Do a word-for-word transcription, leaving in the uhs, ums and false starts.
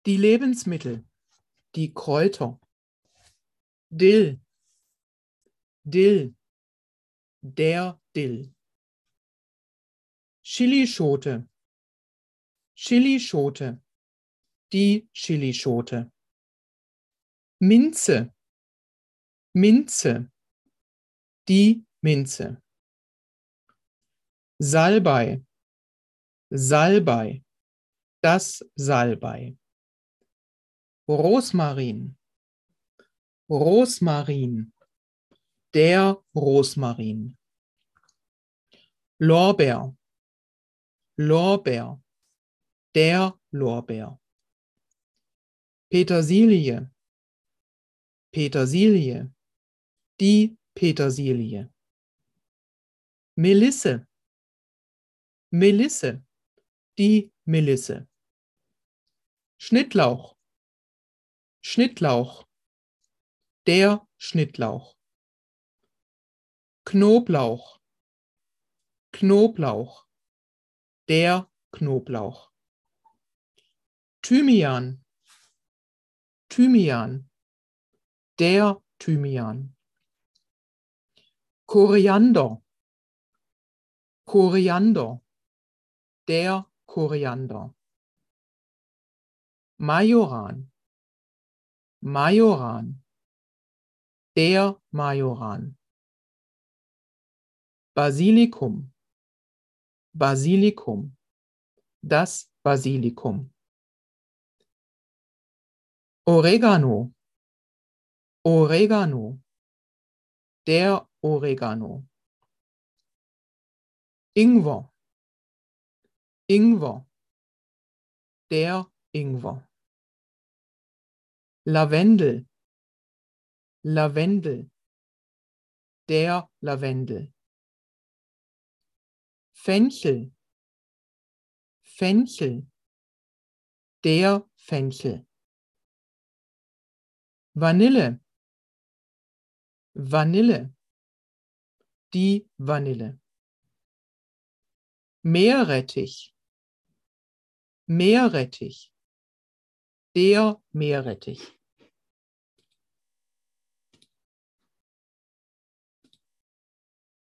Die Lebensmittel, die Kräuter. Dill, Dill, der Dill. Chilischote, Chilischote, die Chilischote. Minze, Minze, die Minze. Salbei, Salbei, das Salbei. Rosmarin, Rosmarin, der Rosmarin. Lorbeer, Lorbeer, der Lorbeer. Petersilie, Petersilie, die Petersilie. Melisse, Melisse, die Melisse. Schnittlauch, Schnittlauch, der Schnittlauch. Knoblauch, Knoblauch, der Knoblauch. Thymian, Thymian, der Thymian. Koriander, Koriander, der Koriander. Majoran, Majoran, der Majoran. Basilikum, Basilikum, das Basilikum. Oregano, Oregano, der Oregano. Ingwer, Ingwer, der Ingwer. Lavendel, Lavendel, der Lavendel. Fenchel, Fenchel, der Fenchel. Vanille, Vanille, die Vanille. Meerrettich, Meerrettich, der Meerrettich.